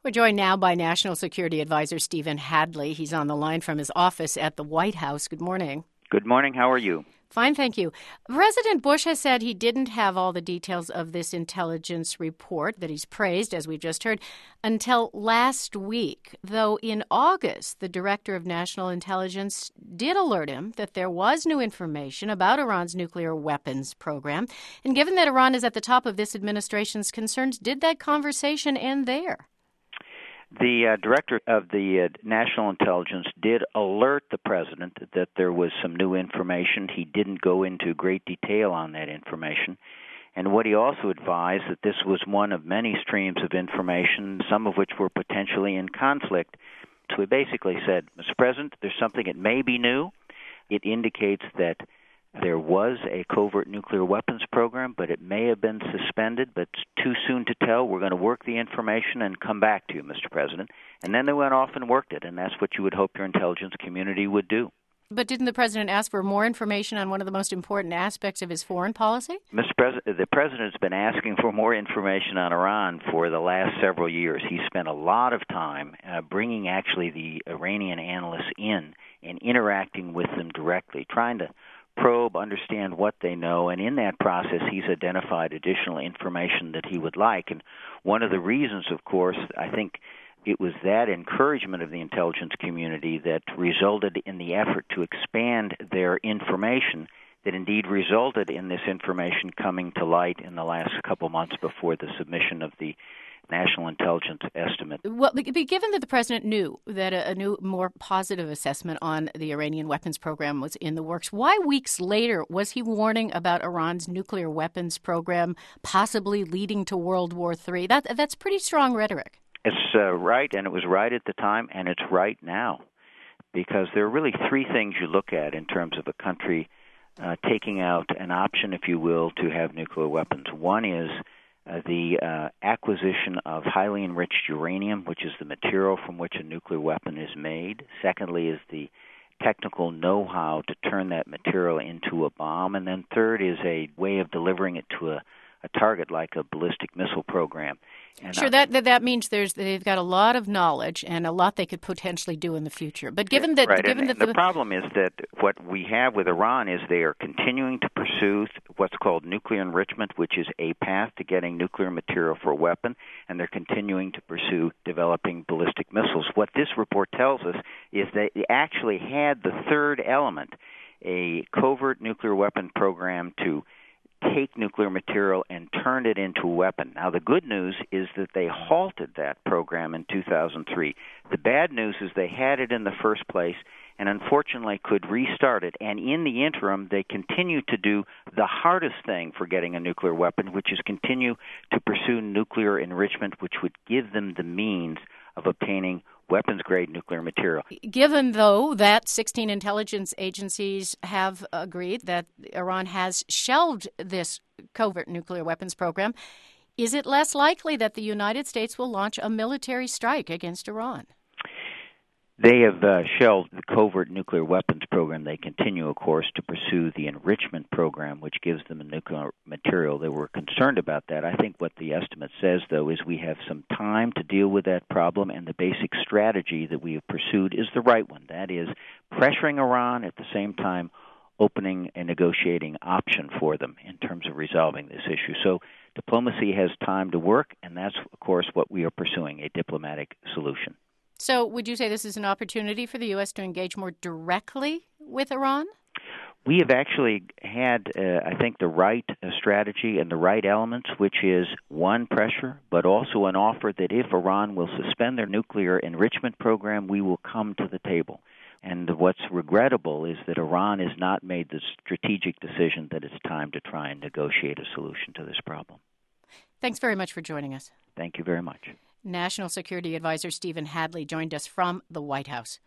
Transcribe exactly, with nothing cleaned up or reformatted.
We're joined now by National Security Advisor Stephen Hadley. He's on the line from his office at the White House. Good morning. Good morning. How are you? Fine, thank you. President Bush has said he didn't have all the details of this intelligence report that he's praised, as we've just heard, until last week, though in August, the Director of National Intelligence did alert him that there was new information about Iran's nuclear weapons program. And given that Iran is at the top of this administration's concerns, did that conversation end there? The uh, director of the uh, National Intelligence did alert the president that there was some new information. He didn't go into great detail on that information. And what he also advised that this was one of many streams of information, some of which were potentially in conflict. So he basically said, Mister President, there's something that may be new. It indicates that there was a covert nuclear weapons program, but it may have been suspended, but it's too soon to tell. We're going to work the information and come back to you, Mister President. And then they went off and worked it, and that's what you would hope your intelligence community would do. But didn't the president ask for more information on one of the most important aspects of his foreign policy? Mister President, the president's been asking for more information on Iran for the last several years. He spent a lot of time uh, bringing actually the Iranian analysts in and interacting with them directly, trying to probe, understand what they know, and in that process he's identified additional information that he would like. And one of the reasons, of course, I think it was that encouragement of the intelligence community that resulted in the effort to expand their information that indeed resulted in this information coming to light in the last couple months before the submission of the National Intelligence Estimate. Well, given that the president knew that a, a new, more positive assessment on the Iranian weapons program was in the works, why weeks later was he warning about Iran's nuclear weapons program possibly leading to World War Three? That, that's pretty strong rhetoric. It's uh, right, and it was right at the time, and it's right now, because there are really three things you look at in terms of a country uh, taking out an option, if you will, to have nuclear weapons. One is Uh, the uh, acquisition of highly enriched uranium, which is the material from which a nuclear weapon is made. Secondly is the technical know-how to turn that material into a bomb. And then third is a way of delivering it to a, a target like a ballistic missile program. And sure, that, that that means there's they've got a lot of knowledge and a lot they could potentially do in the future. But given that, right, given and, that and the, the problem is that what we have with Iran is they are continuing to pursue what's called nuclear enrichment, which is a path to getting nuclear material for a weapon, and they're continuing to pursue developing ballistic missiles. What this report tells us is that they actually had the third element, a covert nuclear weapon program to take nuclear material and turn it into a weapon. Now, the good news is that they halted that program in two thousand three. The bad news is they had it in the first place and unfortunately could restart it. And in the interim, they continue to do the hardest thing for getting a nuclear weapon, which is continue to pursue nuclear enrichment, which would give them the means of obtaining weapons-grade nuclear material. Given, though, that sixteen intelligence agencies have agreed that Iran has shelved this covert nuclear weapons program, is it less likely that the United States will launch a military strike against Iran? They have uh, shelved the covert nuclear weapons program. They continue, of course, to pursue the enrichment program, which gives them a nuclear material. They were concerned about that. I think what the estimate says, though, is we have some time to deal with that problem, and the basic strategy that we have pursued is the right one. That is, pressuring Iran at the same time opening a negotiating option for them in terms of resolving this issue. So diplomacy has time to work, and that's, of course, what we are pursuing, a diplomatic solution. So would you say this is an opportunity for the U S to engage more directly with Iran? We have actually had, uh, I think, the right uh, strategy and the right elements, which is, one, pressure, but also an offer that if Iran will suspend their nuclear enrichment program, we will come to the table. And what's regrettable is that Iran has not made the strategic decision that it's time to try and negotiate a solution to this problem. Thanks very much for joining us. Thank you very much. National Security Advisor Stephen Hadley joined us from the White House.